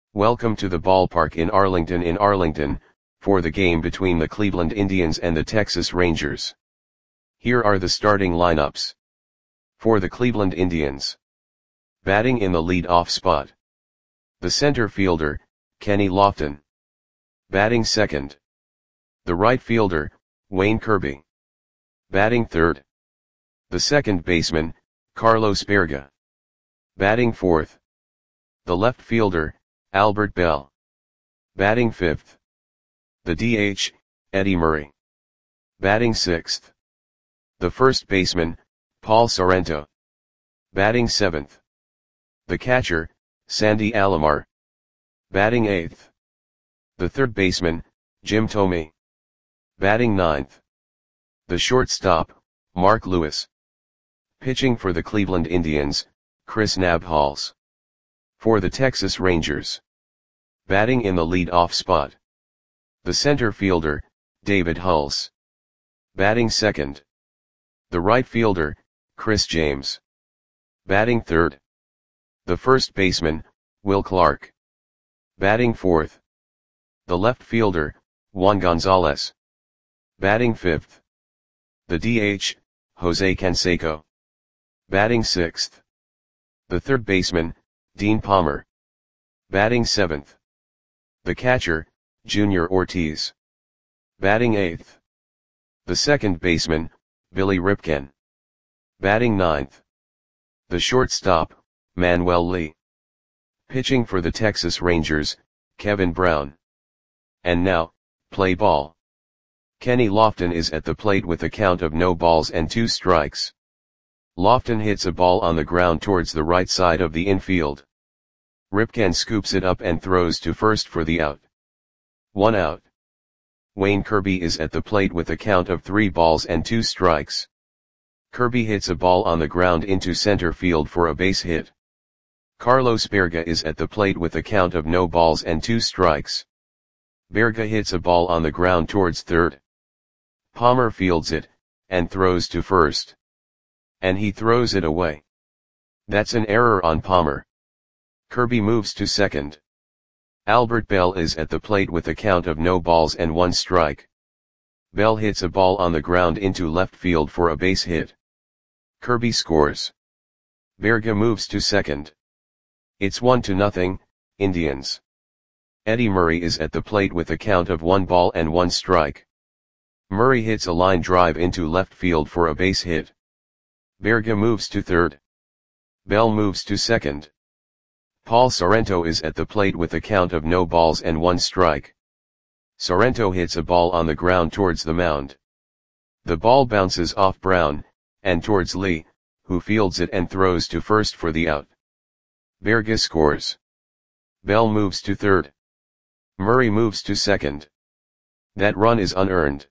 Welcome to the ballpark in Arlington, for the game between the Cleveland Indians and the Texas Rangers. Here are the starting lineups. For the Cleveland Indians. Batting in the lead-off spot. The center fielder, Kenny Lofton. Batting second. The right fielder, Wayne Kirby. Batting third. The second baseman, Carlos Baerga. Batting fourth. The left fielder, Albert Belle. Batting fifth. The DH, Eddie Murray. Batting sixth. The first baseman, Paul Sorrento. Batting seventh. The catcher, Sandy Alomar. Batting eighth. The third baseman, Jim Thome. Batting ninth. The shortstop, Mark Lewis. Pitching for the Cleveland Indians, Chris Nabholz. For the Texas Rangers. Batting in the lead-off spot. The center fielder, David Hulse. Batting second. The right fielder, Chris James. Batting third. The first baseman, Will Clark. Batting fourth. The left fielder, Juan Gonzalez. Batting fifth. The DH, Jose Canseco. Batting sixth. The third baseman, Dean Palmer. Batting seventh. The catcher, Junior Ortiz. Batting eighth. The second baseman, Billy Ripken. Batting ninth. The shortstop, Manuel Lee. Pitching for the Texas Rangers, Kevin Brown. And now, play ball. Kenny Lofton is at the plate with a count of no balls and 2 strikes. Lofton hits a ball on the ground towards the right side of the infield. Ripken scoops it up and throws to first for the out. 1 out. Wayne Kirby is at the plate with a count of 3 balls and 2 strikes. Kirby hits a ball on the ground into center field for a base hit. Carlos Baerga is at the plate with a count of no balls and 2 strikes. Baerga hits a ball on the ground towards third. Palmer fields it, and throws to first. And he throws it away. That's an error on Palmer. Kirby moves to second. Albert Belle is at the plate with a count of no balls and 1 strike. Belle hits a ball on the ground into left field for a base hit. Kirby scores. Baerga moves to second. It's 1-0, Indians. Eddie Murray is at the plate with a count of 1 ball and 1 strike. Murray hits a line drive into left field for a base hit. Baerga moves to third. Belle moves to second. Paul Sorrento is at the plate with a count of no balls and 1 strike. Sorrento hits a ball on the ground towards the mound. The ball bounces off Brown, and towards Lee, who fields it and throws to first for the out. Baerga scores. Belle moves to third. Murray moves to second. That run is unearned.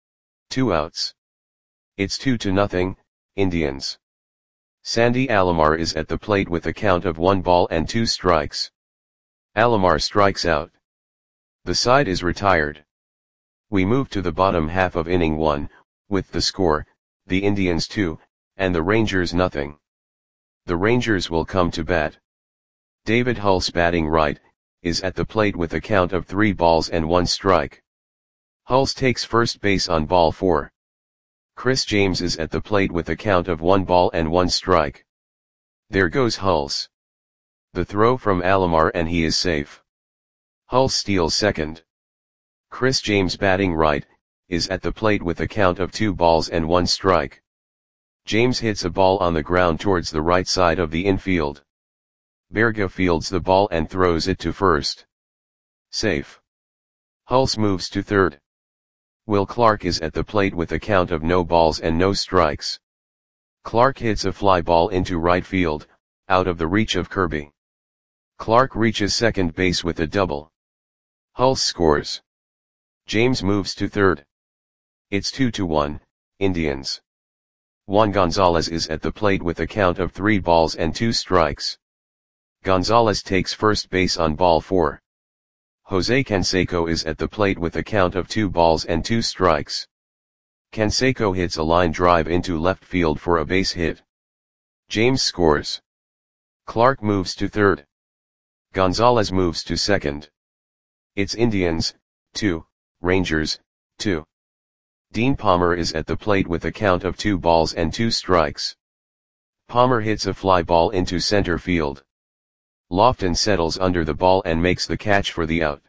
2 outs. It's 2-0, Indians. Sandy Alomar is at the plate with a count of 1 ball and 2 strikes. Alomar strikes out. The side is retired. We move to the bottom half of inning 1, with the score, the Indians 2, and the Rangers nothing. The Rangers will come to bat. David Hulse batting right, is at the plate with a count of 3 balls and 1 strike. Hulse takes first base on ball 4. Chris James is at the plate with a count of 1 ball and 1 strike. There goes Hulse. The throw from Alomar and he is safe. Hulse steals second. Chris James batting right, is at the plate with a count of 2 balls and 1 strike. James hits a ball on the ground towards the right side of the infield. Baerga fields the ball and throws it to first. Safe. Hulse moves to third. Will Clark is at the plate with a count of no balls and no strikes. Clark hits a fly ball into right field, out of the reach of Kirby. Clark reaches second base with a double. Hulse scores. James moves to third. It's 2-1, Indians. Juan Gonzalez is at the plate with a count of 3 balls and 2 strikes. Gonzalez takes first base on ball 4. Jose Canseco is at the plate with a count of 2 balls and 2 strikes. Canseco hits a line drive into left field for a base hit. James scores. Clark moves to third. Gonzalez moves to second. It's Indians, 2, Rangers, 2. Dean Palmer is at the plate with a count of 2 balls and 2 strikes. Palmer hits a fly ball into center field. Lofton settles under the ball and makes the catch for the out.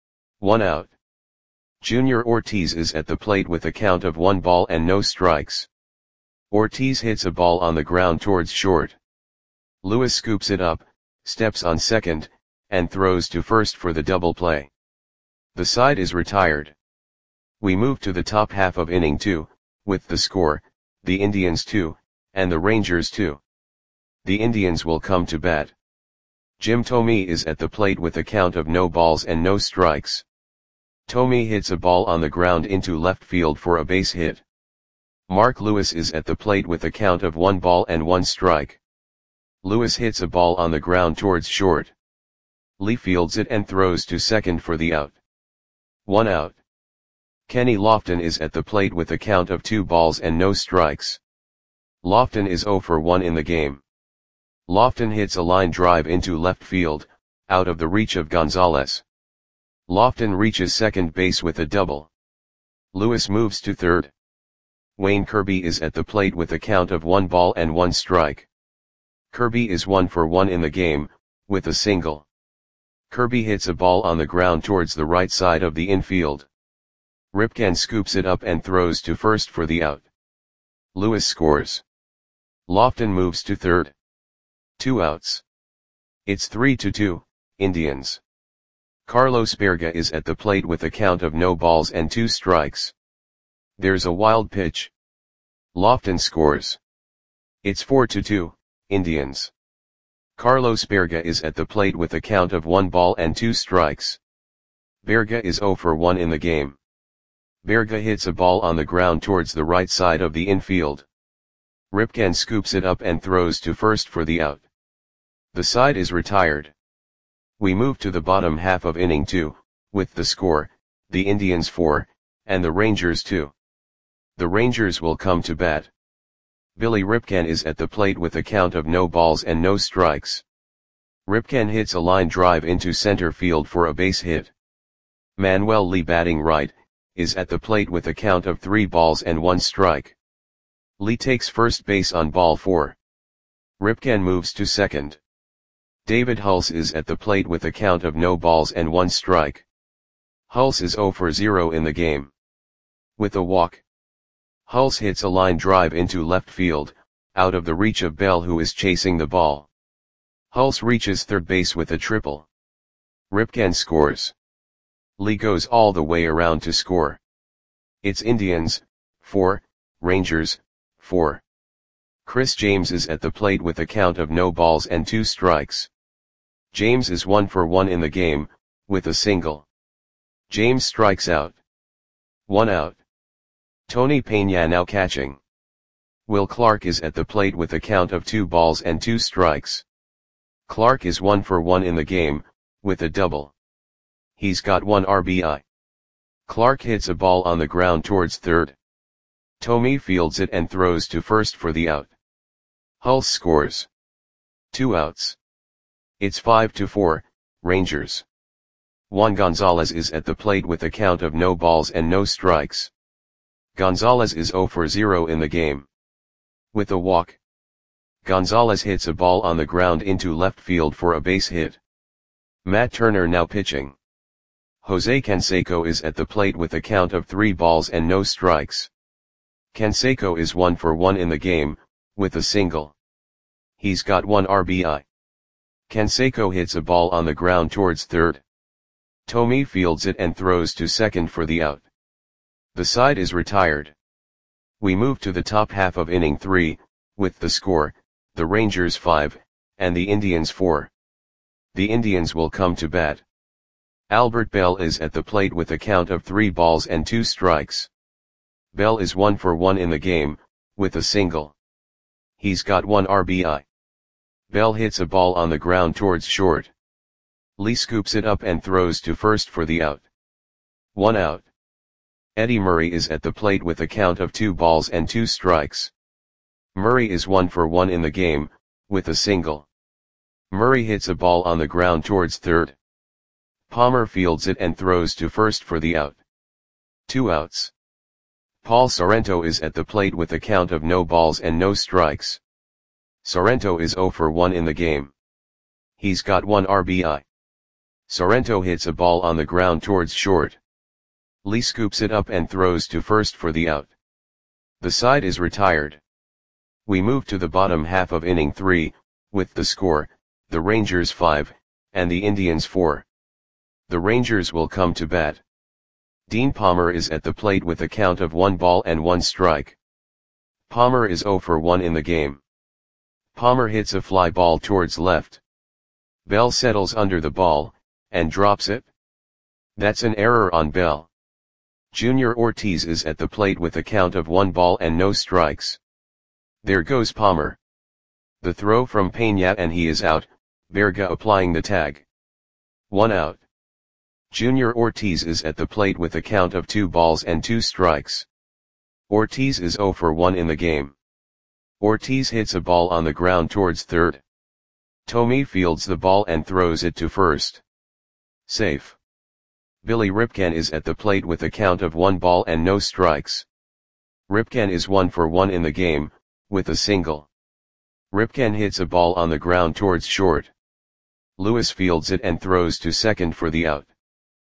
1 out. Junior Ortiz is at the plate with a count of 1 ball and no strikes. Ortiz hits a ball on the ground towards short. Lewis scoops it up, steps on second, and throws to first for the double play. The side is retired. We move to the top half of inning 2, with the score, the Indians 2, and the Rangers 2. The Indians will come to bat. Jim Thome is at the plate with a count of no balls and no strikes. Thome hits a ball on the ground into left field for a base hit. Mark Lewis is at the plate with a count of 1 ball and 1 strike. Lewis hits a ball on the ground towards short. Lee fields it and throws to second for the out. 1 out. Kenny Lofton is at the plate with a count of 2 balls and no strikes. Lofton is 0 for 1 in the game. Lofton hits a line drive into left field, out of the reach of Gonzalez. Lofton reaches second base with a double. Lewis moves to third. Wayne Kirby is at the plate with a count of 1 ball and 1 strike. Kirby is 1 for 1 in the game, with a single. Kirby hits a ball on the ground towards the right side of the infield. Ripken scoops it up and throws to first for the out. Lewis scores. Lofton moves to third. 2 outs. It's 3-2, Indians. Carlos Berga is at the plate with a count of no balls and 2 strikes. There's a wild pitch. Lofton scores. It's 4-2, Indians. Carlos Berga is at the plate with a count of 1 ball and 2 strikes. Berga is 0 for 1 in the game. Berga hits a ball on the ground towards the right side of the infield. Ripken scoops it up and throws to first for the out. The side is retired. We move to the bottom half of inning 2, with the score, the Indians 4, and the Rangers 2. The Rangers will come to bat. Billy Ripken is at the plate with a count of no balls and no strikes. Ripken hits a line drive into center field for a base hit. Manuel Lee, batting right, is at the plate with a count of 3 balls and 1 strike. Lee takes first base on ball 4. Ripken moves to second. David Hulse is at the plate with a count of no balls and 1 strike. Hulse is 0 for 0 in the game. With a walk. Hulse hits a line drive into left field, out of the reach of Bell, who is chasing the ball. Hulse reaches third base with a triple. Ripken scores. Lee goes all the way around to score. It's Indians, 4, Rangers, 4. Chris James is at the plate with a count of no balls and 2 strikes. James is 1 for 1 in the game, with a single. James strikes out. 1 out. Tony Peña now catching. Will Clark is at the plate with a count of 2 balls and 2 strikes. Clark is 1 for 1 in the game, with a double. He's got 1 RBI. Clark hits a ball on the ground towards third. Thome fields it and throws to first for the out. Hulse scores. 2 outs. It's 5-4, Rangers. Juan Gonzalez is at the plate with a count of no balls and no strikes. Gonzalez is 0 for 0 in the game. With a walk. Gonzalez hits a ball on the ground into left field for a base hit. Matt Turner now pitching. Jose Canseco is at the plate with a count of 3 balls and no strikes. Canseco is 1 for 1 in the game, with a single. He's got 1 RBI. Canseco hits a ball on the ground towards third. Thome fields it and throws to second for the out. The side is retired. We move to the top half of inning 3, with the score, the Rangers 5, and the Indians 4. The Indians will come to bat. Albert Bell is at the plate with a count of 3 balls and 2 strikes. Bell is 1 for 1 in the game, with a single. He's got 1 RBI. Bell hits a ball on the ground towards short. Lee scoops it up and throws to first for the out. 1 out. Eddie Murray is at the plate with a count of 2 balls and 2 strikes. Murray is 1 for 1 in the game, with a single. Murray hits a ball on the ground towards third. Palmer fields it and throws to first for the out. 2 outs. Paul Sorrento is at the plate with a count of no balls and no strikes. Sorrento is 0 for 1 in the game. He's got 1 RBI. Sorrento hits a ball on the ground towards short. Lee scoops it up and throws to first for the out. The side is retired. We move to the bottom half of inning 3, with the score, the Rangers 5, and the Indians 4. The Rangers will come to bat. Dean Palmer is at the plate with a count of 1 ball and 1 strike. Palmer is 0 for 1 in the game. Palmer hits a fly ball towards left. Bell settles under the ball, and drops it. That's an error on Bell. Junior Ortiz is at the plate with a count of 1 ball and no strikes. There goes Palmer. The throw from Peña and he is out, Berga applying the tag. 1 out. Junior Ortiz is at the plate with a count of 2 balls and 2 strikes. Ortiz is 0 for 1 in the game. Ortiz hits a ball on the ground towards third. Tommy fields the ball and throws it to first. Safe. Billy Ripken is at the plate with a count of 1 ball and no strikes. Ripken is 1 for 1 in the game, with a single. Ripken hits a ball on the ground towards short. Lewis fields it and throws to second for the out.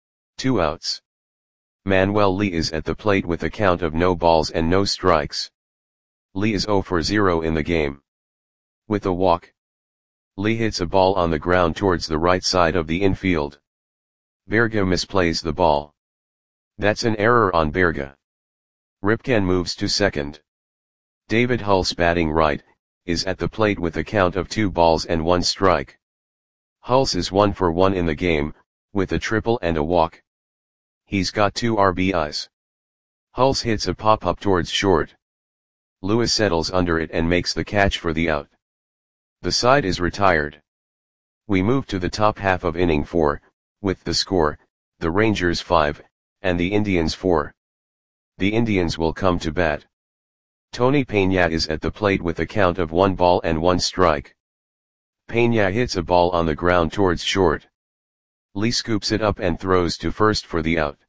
2 outs. Manuel Lee is at the plate with a count of no balls and no strikes. Lee is 0 for 0 in the game. With a walk. Lee hits a ball on the ground towards the right side of the infield. Berga misplays the ball. That's an error on Berga. Ripken moves to second. David Hulse, batting right, is at the plate with a count of 2 balls and 1 strike. Hulse is 1 for 1 in the game, with a triple and a walk. He's got 2 RBIs. Hulse hits a pop-up towards short. Lewis settles under it and makes the catch for the out. The side is retired. We move to the top half of inning 4, with the score, the Rangers 5, and the Indians 4. The Indians will come to bat. Tony Peña is at the plate with a count of 1 ball and 1 strike. Peña hits a ball on the ground towards short. Lee scoops it up and throws to first for the out.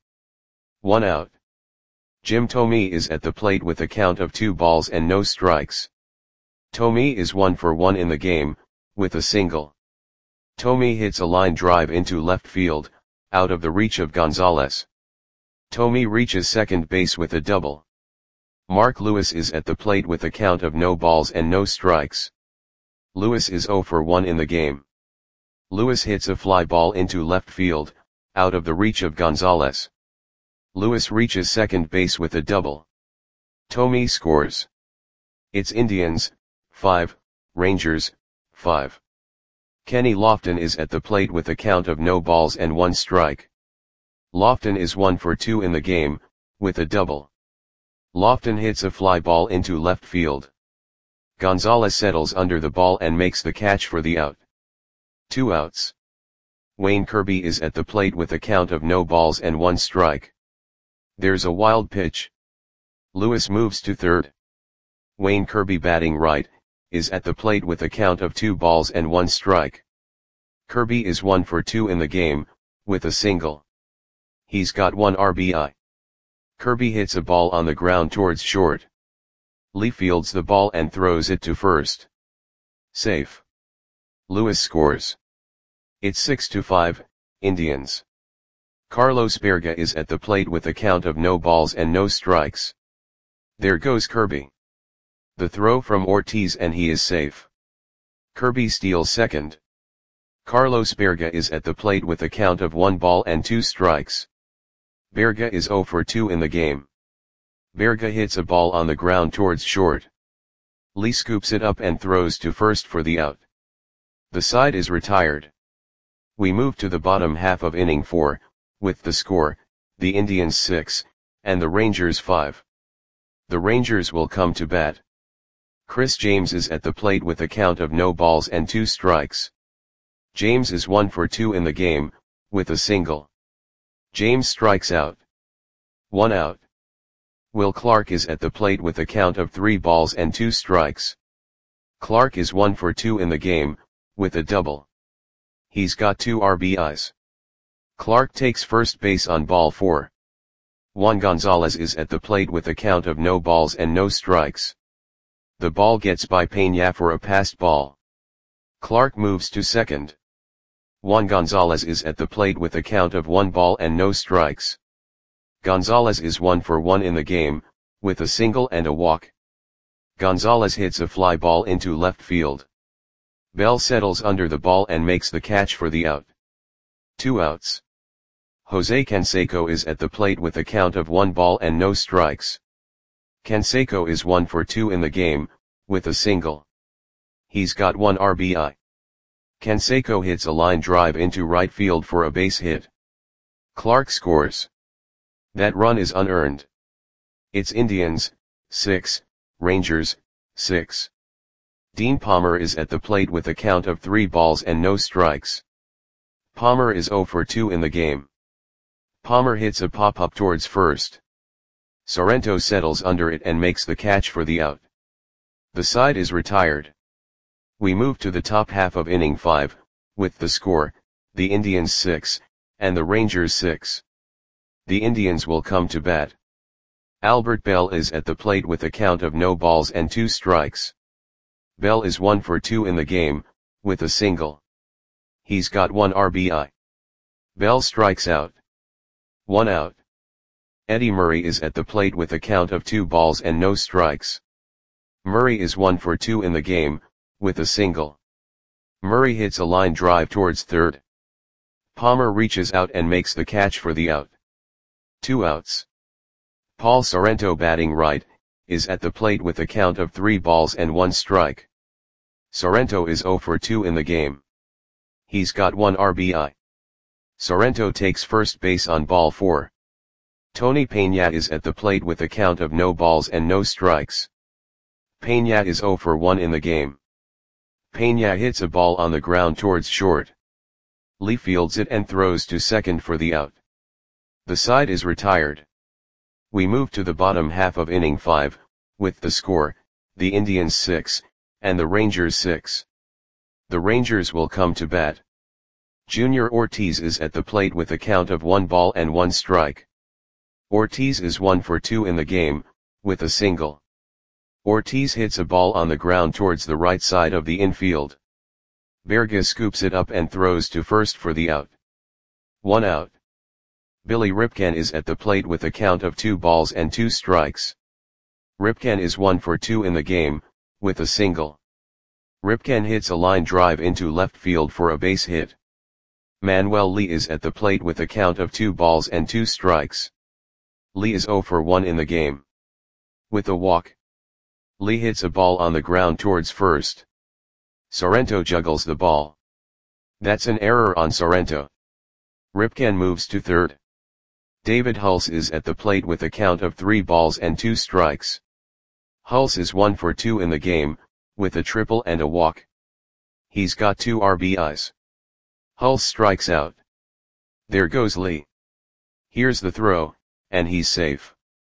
1 out. Jim Thome is at the plate with a count of 2 balls and no strikes. Thome is 1 for 1 in the game, with a single. Thome hits a line drive into left field, out of the reach of Gonzalez. Thome reaches second base with a double. Mark Lewis is at the plate with a count of no balls and no strikes. Lewis is 0 for 1 in the game. Lewis hits a fly ball into left field, out of the reach of Gonzalez. Lewis reaches second base with a double. Thome scores. It's Indians, 5, Rangers, 5. Kenny Lofton is at the plate with a count of no balls and 1 strike. Lofton is 1 for 2 in the game, with a double. Lofton hits a fly ball into left field. Gonzalez settles under the ball and makes the catch for the out. 2 outs. Wayne Kirby is at the plate with a count of no balls and 1 strike. There's a wild pitch. Lewis moves to third. Wayne Kirby, batting right, is at the plate with a count of 2 balls and 1 strike. Kirby is 1 for 2 in the game, with a single. He's got 1 RBI. Kirby hits a ball on the ground towards short. Lee fields the ball and throws it to first. Safe. Lewis scores. It's 6-5, Indians. Carlos Berga is at the plate with a count of no balls and no strikes. There goes Kirby. The throw from Ortiz and he is safe. Kirby steals second. Carlos Berga is at the plate with a count of 1 ball and 2 strikes. Berga is 0 for 2 in the game. Berga hits a ball on the ground towards short. Lee scoops it up and throws to first for the out. The side is retired. We move to the bottom half of inning 4, with the score, the Indians 6, and the Rangers 5. The Rangers will come to bat. Chris James is at the plate with a count of no balls and 2 strikes. James is 1 for 2 in the game, with a single. James strikes out. 1 out. Will Clark is at the plate with a count of 3 balls and 2 strikes. Clark is 1 for 2 in the game, with a double. He's got 2 RBIs. Clark takes first base on ball 4. Juan Gonzalez is at the plate with a count of no balls and no strikes. The ball gets by Peña for a passed ball. Clark moves to second. Juan Gonzalez is at the plate with a count of 1 ball and no strikes. Gonzalez is 1 for 1 in the game, with a single and a walk. Gonzalez hits a fly ball into left field. Bell settles under the ball and makes the catch for the out. 2 outs. Jose Canseco is at the plate with a count of 1 ball and no strikes. Canseco is 1 for 2 in the game, with a single. He's got 1 RBI. Canseco hits a line drive into right field for a base hit. Clark scores. That run is unearned. It's Indians, 6, Rangers, 6. Dean Palmer is at the plate with a count of 3 balls and no strikes. Palmer is 0 for 2 in the game. Palmer hits a pop-up towards first. Sorrento settles under it and makes the catch for the out. The side is retired. We move to the top half of inning 5, with the score, the Indians 6, and the Rangers 6. The Indians will come to bat. Albert Bell is at the plate with a count of no balls and 2 strikes. Bell is 1 for 2 in the game, with a single. He's got 1 RBI. Bell strikes out. 1 out. Eddie Murray is at the plate with a count of 2 balls and no strikes. Murray is 1 for 2 in the game, with a single. Murray hits a line drive towards third. Palmer reaches out and makes the catch for the out. 2 outs. Paul Sorrento, batting right, is at the plate with a count of 3 balls and 1 strike. Sorrento is 0 for 2 in the game. He's got 1 RBI. Sorrento takes first base on ball 4. Tony Peña is at the plate with a count of no balls and no strikes. Peña is 0 for 1 in the game. Peña hits a ball on the ground towards short. Lee fields it and throws to second for the out. The side is retired. We move to the bottom half of inning 5, with the score, the Indians 6, and the Rangers 6. The Rangers will come to bat. Junior Ortiz is at the plate with a count of 1 ball and 1 strike. Ortiz is 1 for 2 in the game, with a single. Ortiz hits a ball on the ground towards the right side of the infield. Berga scoops it up and throws to first for the out. 1 out. Billy Ripken is at the plate with a count of 2 balls and 2 strikes. Ripken is 1 for 2 in the game, with a single. Ripken hits a line drive into left field for a base hit. Manuel Lee is at the plate with a count of 2 balls and 2 strikes. Lee is 0 for 1 in the game. With a walk. Lee hits a ball on the ground towards first. Sorrento juggles the ball. That's an error on Sorrento. Ripken moves to third. David Hulse is at the plate with a count of 3 balls and 2 strikes. Hulse is 1 for 2 in the game, with a triple and a walk. He's got 2 RBIs. Hulse strikes out. There goes Lee. Here's the throw, and he's safe.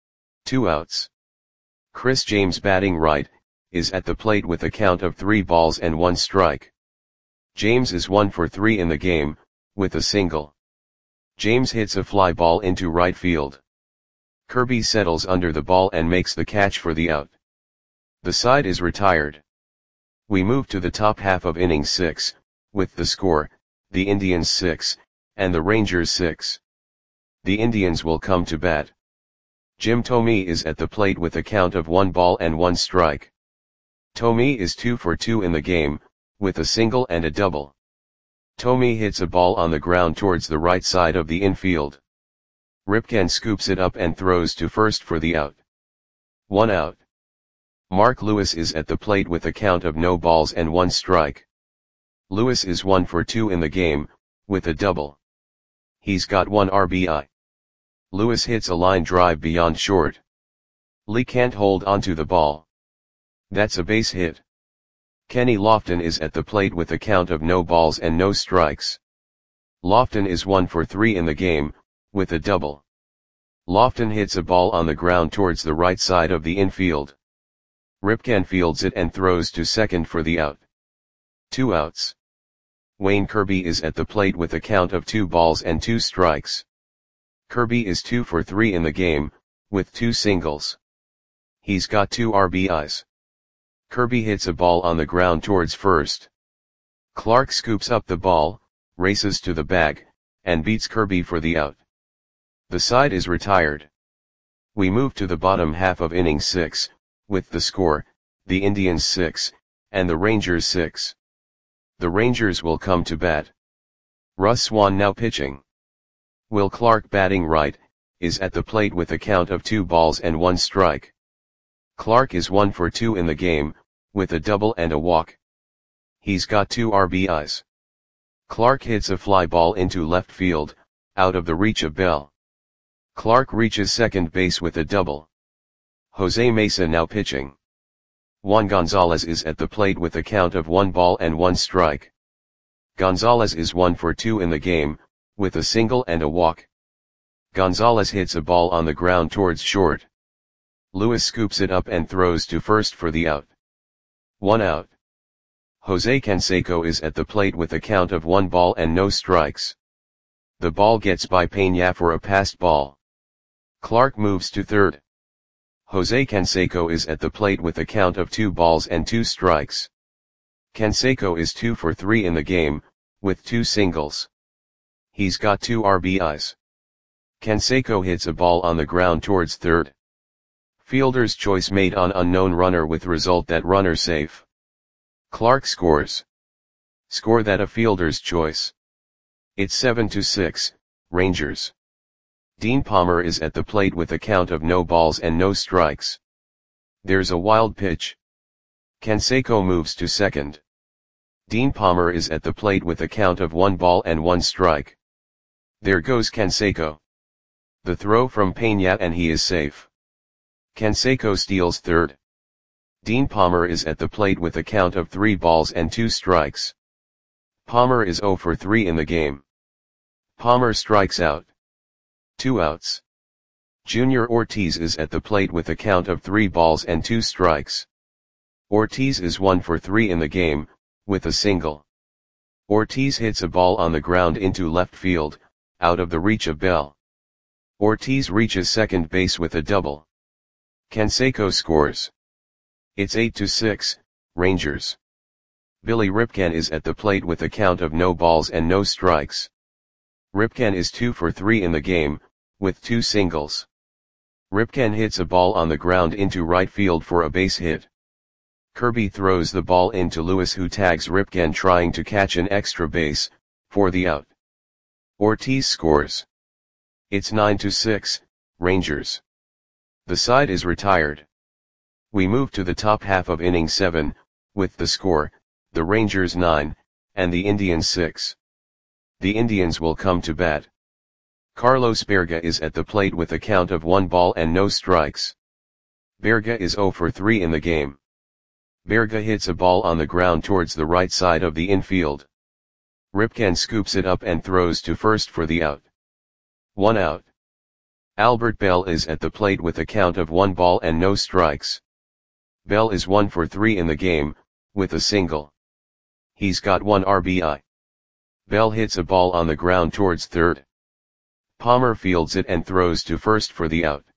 2 outs. Chris James, batting right, is at the plate with a count of 3 balls and 1 strike. James is 1 for 3 in the game, with a single. James hits a fly ball into right field. Kirby settles under the ball and makes the catch for the out. The side is retired. We move to the top half of inning 6, with the score, the Indians 6, and the Rangers 6. The Indians will come to bat. Jim Thome is at the plate with a count of 1 ball and 1 strike. Thome is 2 for 2 in the game, with a single and a double. Thome hits a ball on the ground towards the right side of the infield. Ripken scoops it up and throws to first for the out. 1 out. Mark Lewis is at the plate with a count of no balls and 1 strike. Lewis is 1 for 2 in the game, with a double. He's got 1 RBI. Lewis hits a line drive beyond short. Lee can't hold onto the ball. That's a base hit. Kenny Lofton is at the plate with a count of no balls and no strikes. Lofton is 1 for 3 in the game, with a double. Lofton hits a ball on the ground towards the right side of the infield. Ripken fields it and throws to second for the out. 2 outs. Wayne Kirby is at the plate with a count of 2 balls and 2 strikes. Kirby is 2 for 3 in the game, with 2 singles. He's got 2 RBIs. Kirby hits a ball on the ground towards first. Clark scoops up the ball, races to the bag, and beats Kirby for the out. The side is retired. We move to the bottom half of inning 6, with the score, the Indians 6, and the Rangers 6. The Rangers will come to bat. Russ Swan now pitching. Will Clark, batting right, is at the plate with a count of 2 balls and 1 strike. Clark is 1 for 2 in the game, with a double and a walk. He's got 2 RBIs. Clark hits a fly ball into left field, out of the reach of Bell. Clark reaches second base with a double. Jose Mesa now pitching. Juan Gonzalez is at the plate with a count of 1 ball and 1 strike. Gonzalez is 1 for 2 in the game, with a single and a walk. Gonzalez hits a ball on the ground towards short. Lewis scoops it up and throws to first for the out. 1 out. Jose Canseco is at the plate with a count of 1 ball and no strikes. The ball gets by Peña for a passed ball. Clark moves to third. Jose Canseco is at the plate with a count of 2 balls and 2 strikes. Canseco is 2 for 3 in the game, with 2 singles. He's got 2 RBIs. Canseco hits a ball on the ground towards third. Fielder's choice made on unknown runner with result that runner safe. Clark scores. Score that a fielder's choice. It's 7-6, Rangers. Dean Palmer is at the plate with a count of no balls and no strikes. There's a wild pitch. Canseco moves to second. Dean Palmer is at the plate with a count of 1 ball and 1 strike. There goes Canseco. The throw from Peña and he is safe. Canseco steals third. Dean Palmer is at the plate with a count of 3 balls and 2 strikes. Palmer is 0 for 3 in the game. Palmer strikes out. 2 outs. Junior Ortiz is at the plate with a count of 3 balls and 2 strikes. Ortiz is 1 for 3 in the game, with a single. Ortiz hits a ball on the ground into left field, out of the reach of Bell. Ortiz reaches second base with a double. Canseco scores. It's 8-6, Rangers. Billy Ripken is at the plate with a count of no balls and no strikes. Ripken is 2 for 3 in the game, with 2 singles. Ripken hits a ball on the ground into right field for a base hit. Kirby throws the ball into Lewis, who tags Ripken trying to catch an extra base, for the out. Ortiz scores. It's 9-6, Rangers. The side is retired. We move to the top half of inning 7, with the score, the Rangers 9, and the Indians 6. The Indians will come to bat. Carlos Berga is at the plate with a count of 1 ball and no strikes. Berga is 0 for 3 in the game. Berga hits a ball on the ground towards the right side of the infield. Ripken scoops it up and throws to first for the out. 1 out. Albert Bell is at the plate with a count of 1 ball and no strikes. Bell is 1 for 3 in the game, with a single. He's got 1 RBI. Bell hits a ball on the ground towards third. Palmer fields it and throws to first for the out.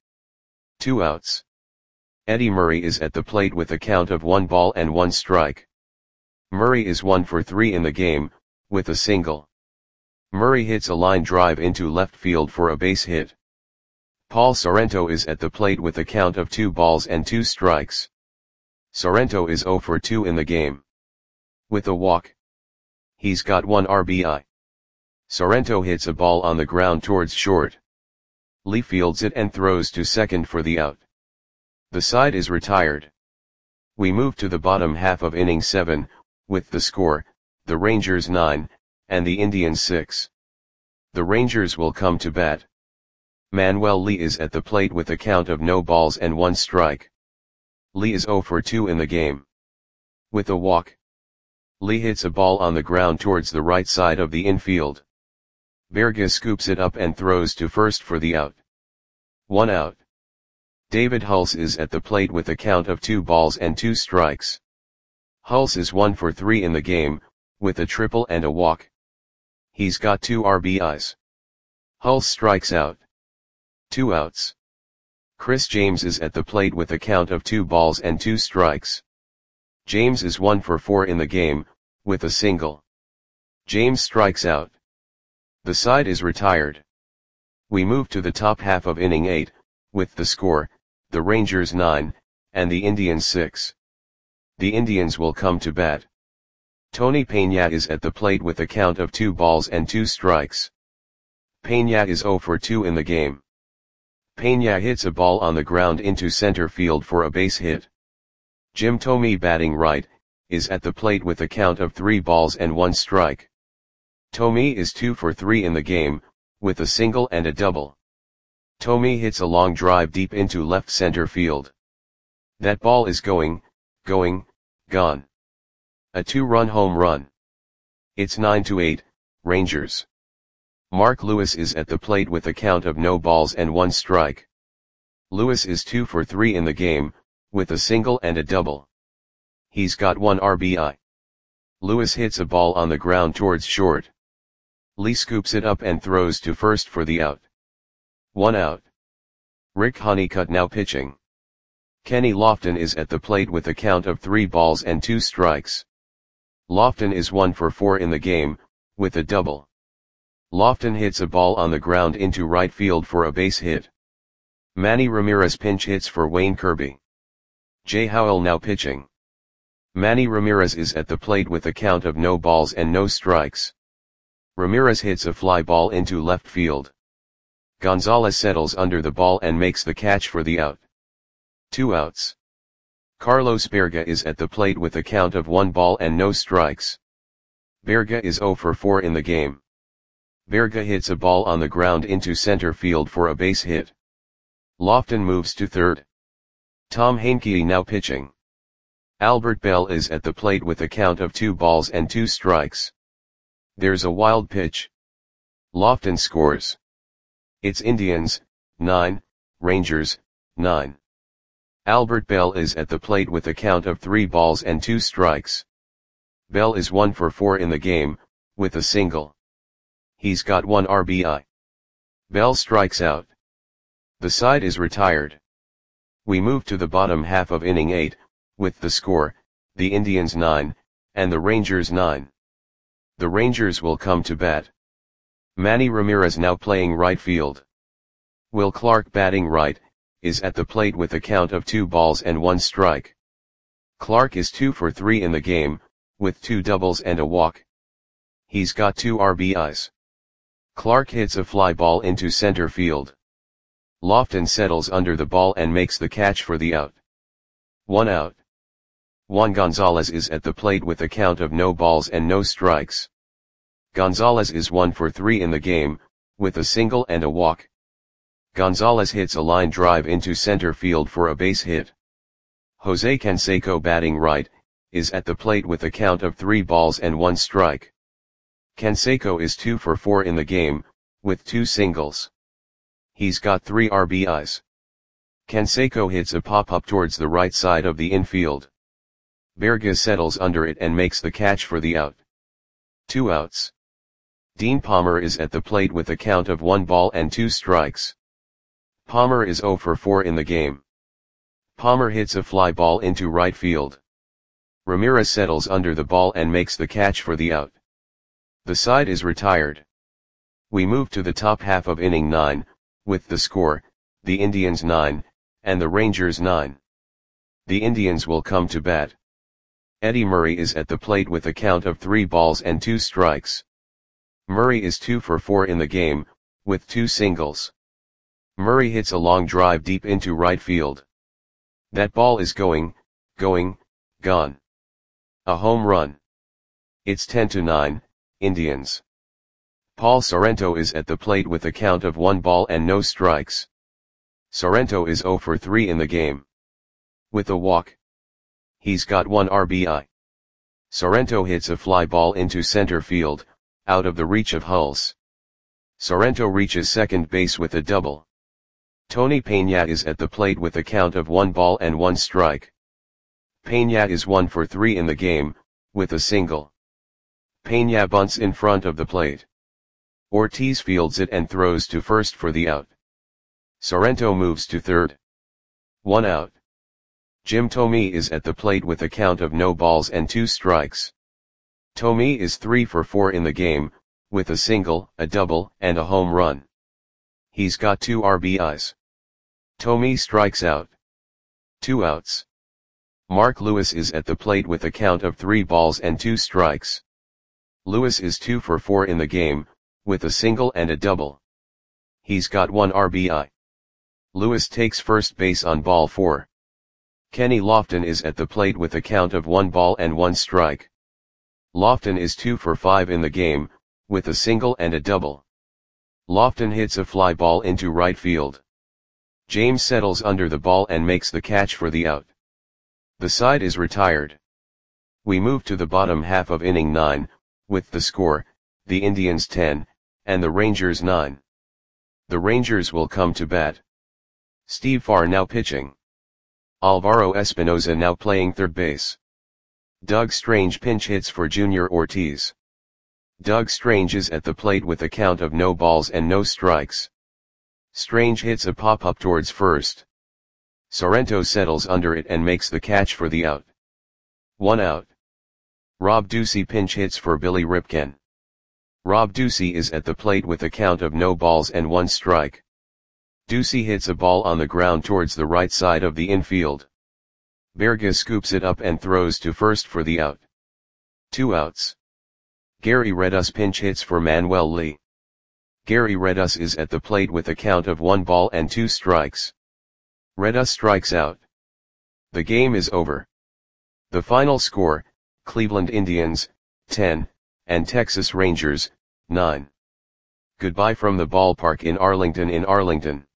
2 outs. Eddie Murray is at the plate with a count of 1 ball and 1 strike. Murray is 1 for 3 in the game, with a single. Murray hits a line drive into left field for a base hit. Paul Sorrento is at the plate with a count of 2 balls and 2 strikes. Sorrento is 0 for 2 in the game. With a walk. He's got 1 RBI. Sorrento hits a ball on the ground towards short. Lee fields it and throws to second for the out. The side is retired. We move to the bottom half of inning 7, with the score, the Rangers 9, and the Indians 6. The Rangers will come to bat. Manuel Lee is at the plate with a count of no balls and 1 strike. Lee is 0 for 2 in the game. With a walk. Lee hits a ball on the ground towards the right side of the infield. Berga scoops it up and throws to first for the out. 1 out. David Hulse is at the plate with a count of 2 balls and 2 strikes. Hulse is 1 for 3 in the game, with a triple and a walk. He's got 2 RBIs. Hulse strikes out. 2 outs. Chris James is at the plate with a count of 2 balls and 2 strikes. James is 1 for 4 in the game, with a single. James strikes out. The side is retired. We move to the top half of inning 8, with the score, the Rangers 9, and the Indians 6. The Indians will come to bat. Tony Peña is at the plate with a count of 2 balls and 2 strikes. Peña is 0 for 2 in the game. Peña hits a ball on the ground into center field for a base hit. Jim Thome, batting right, is at the plate with a count of 3 balls and 1 strike. Thome is 2 for 3 in the game, with a single and a double. Thome hits a long drive deep into left center field. That ball is going, gone. A 2-run home run. It's 9-8, Rangers. Mark Lewis is at the plate with a count of no balls and 1 strike. Lewis is 2 for 3 in the game, with a single and a double. He's got 1 RBI. Lewis hits a ball on the ground towards short. Lee scoops it up and throws to first for the out. 1 out. Rick Honeycutt now pitching. Kenny Lofton is at the plate with a count of 3 balls and 2 strikes. Lofton is 1 for 4 in the game, with a double. Lofton hits a ball on the ground into right field for a base hit. Manny Ramirez pinch hits for Wayne Kirby. Jay Howell now pitching. Manny Ramirez is at the plate with a count of no balls and no strikes. Ramirez hits a fly ball into left field. Gonzalez settles under the ball and makes the catch for the out. 2 outs. Carlos Berga is at the plate with a count of 1 ball and no strikes. Berga is 0 for 4 in the game. Berga hits a ball on the ground into center field for a base hit. Lofton moves to third. Tom Heincke now pitching. Albert Bell is at the plate with a count of 2 balls and 2 strikes. There's a wild pitch. Lofton scores. It's Indians, 9, Rangers, 9. Albert Bell is at the plate with a count of 3 balls and 2 strikes. Bell is 1 for 4 in the game, with a single. He's got 1 RBI. Bell strikes out. The side is retired. We move to the bottom half of inning 8, with the score, the Indians 9, and the Rangers 9. The Rangers will come to bat. Manny Ramirez now playing right field. Will Clark, batting right, is at the plate with a count of 2 balls and 1 strike. Clark is 2 for 3 in the game, with 2 doubles and a walk. He's got 2 RBIs. Clark hits a fly ball into center field. Lofton settles under the ball and makes the catch for the out. 1 out. Juan Gonzalez is at the plate with a count of no balls and no strikes. Gonzalez is 1 for 3 in the game, with a single and a walk. Gonzalez hits a line drive into center field for a base hit. Jose Canseco, batting right, is at the plate with a count of 3 balls and 1 strike. Canseco is 2 for 4 in the game, with 2 singles. He's got 3 RBIs. Canseco hits a pop-up towards the right side of the infield. Berga settles under it and makes the catch for the out. 2 outs. Dean Palmer is at the plate with a count of 1 ball and 2 strikes. Palmer is 0 for 4 in the game. Palmer hits a fly ball into right field. Ramirez settles under the ball and makes the catch for the out. The side is retired. We move to the top half of inning 9, with the score, the Indians 9, and the Rangers 9. The Indians will come to bat. Eddie Murray is at the plate with a count of 3 balls and 2 strikes. Murray is 2 for 4 in the game, with 2 singles. Murray hits a long drive deep into right field. That ball is going, gone. A home run. It's 10-9, Indians. Paul Sorrento is at the plate with a count of 1 ball and no strikes. Sorrento is 0 for 3 in the game. With a walk. He's got 1 RBI. Sorrento hits a fly ball into center field, out of the reach of Hulse. Sorrento reaches second base with a double. Tony Peña is at the plate with a count of 1 ball and 1 strike. Peña is 1 for 3 in the game, with a single. Peña bunts in front of the plate. Ortiz fields it and throws to first for the out. Sorrento moves to third. 1 out. Jim Thome is at the plate with a count of no balls and 2 strikes. Thome is 3 for 4 in the game, with a single, a double, and a home run. He's got 2 RBIs. Thome strikes out. 2 outs. Mark Lewis is at the plate with a count of 3 balls and 2 strikes. Lewis is 2 for 4 in the game, with a single and a double. He's got 1 RBI. Lewis takes first base on ball 4. Kenny Lofton is at the plate with a count of 1 ball and 1 strike. Lofton is 2 for 5 in the game, with a single and a double. Lofton hits a fly ball into right field. James settles under the ball and makes the catch for the out. The side is retired. We move to the bottom half of inning 9, with the score, the Indians 10, and the Rangers 9. The Rangers will come to bat. Steve Farr now pitching. Alvaro Espinoza now playing third base. Doug Strange pinch hits for Junior Ortiz. Doug Strange is at the plate with a count of no balls and no strikes. Strange hits a pop-up towards first. Sorrento settles under it and makes the catch for the out. 1 out. Rob Ducey pinch hits for Billy Ripken. Rob Ducey is at the plate with a count of no balls and 1 strike. Ducey hits a ball on the ground towards the right side of the infield. Berga scoops it up and throws to first for the out. 2 outs. Gary Redus pinch hits for Manuel Lee. Gary Redus is at the plate with a count of 1 ball and 2 strikes. Redus strikes out. The game is over. The final score, Cleveland Indians, 10, and Texas Rangers, 9. Goodbye from the ballpark in Arlington.